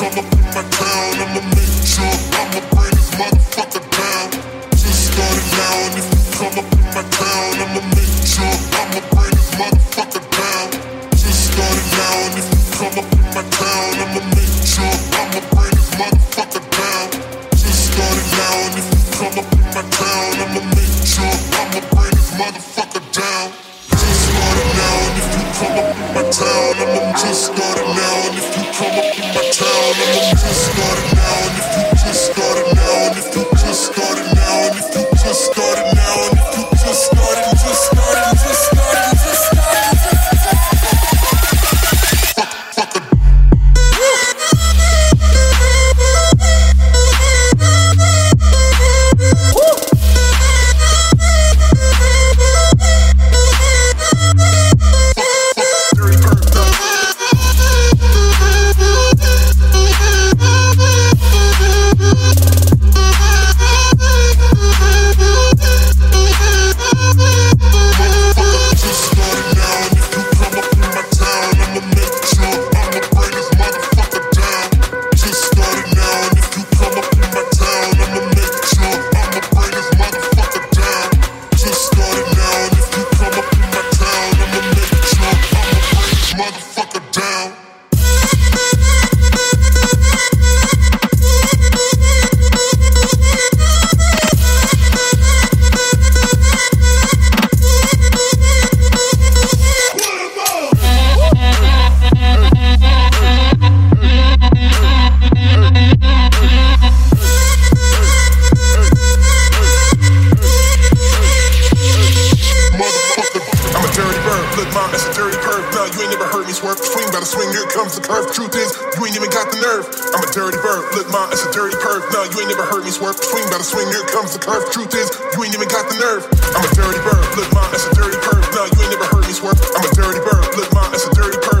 come up in my town, I'ma make sure I'ma bring this motherfucker down. Just started now, and if you come up in my town, I'ma make sure I'ma bring this motherfucker down. Just started now, and if you come up in my town, I'ma make sure I'ma bring this motherfucker down. Just started now, and if you come up in my town, I'ma make sure I'ma bring this motherfucker down. Just started now, and if you come up in my town, I'ma just started now, and if you come up in my town, I'ma just started now, and if you just started now, and if you just started now, and if you just started now, and if you just started, just started, just started, just started, fuck a swing, here comes the curve. Truth is, you ain't even got the nerve. I'm a dirty bird, look ma, it's a dirty perv. Nah, you ain't never heard me swerve. Swing by the swing, here comes the curve. Truth is, you ain't even got the nerve. I'm a dirty bird, look ma, it's a dirty perv. Nah, you ain't never heard me swerve. I'm a dirty bird, look ma, it's a dirty perv.